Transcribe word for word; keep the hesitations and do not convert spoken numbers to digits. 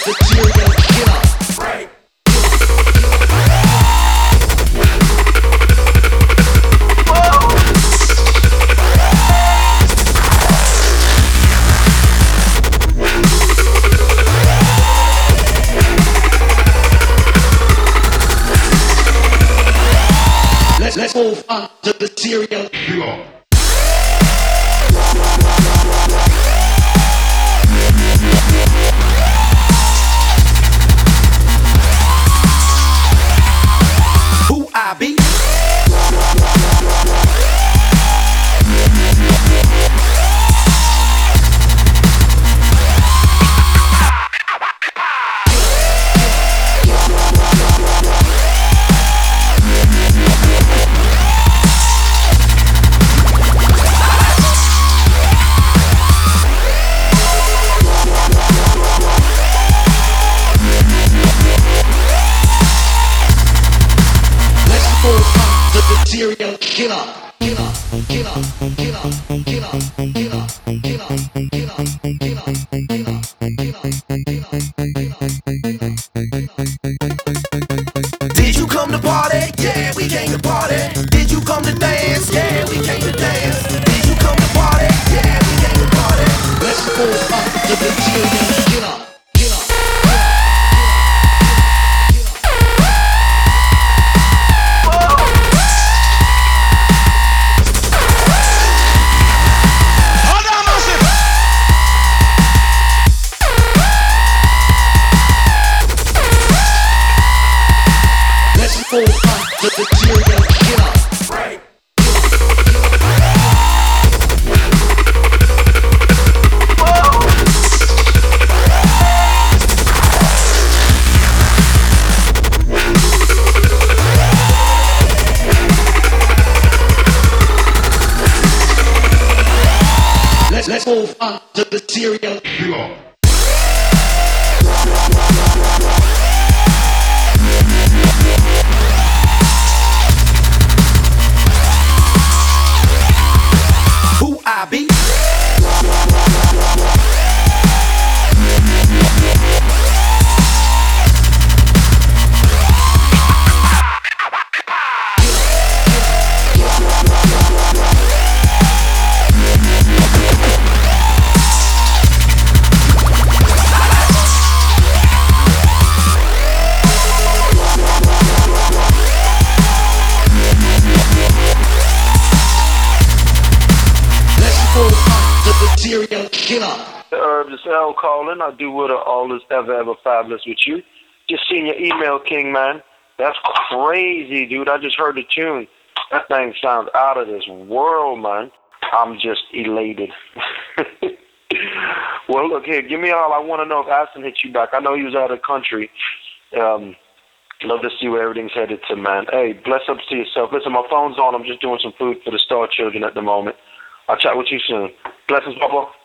the serial killer. Right. Let's, let's move on to the serial killer. Who I be? Serial killer, killer, killer, killer, killer, killer, killer, killer, Did you come to party? Yeah, we came to party. Did you come to dance? Yeah, we came to dance. Did you come to party? Yeah, we came to party. Let's go up to the serial killer. Move on to the serial killer. Right. Let's let's move on to the serial killer. I be. Serial killer. The Herbs is L calling. I do what all is ever, ever fabulous with you. Just seen your email, King, man. That's crazy, dude. I just heard the tune. That thing sounds out of this world, man. I'm just elated. Well, look here. Give me all. I want to know if Aston hit you back. I know he was out of the country. Um, love to see where everything's headed to, man. Hey, bless ups to yourself. Listen, my phone's on. I'm just doing some food for the Star Children at the moment. I'll chat with you soon. Blessings, Papa.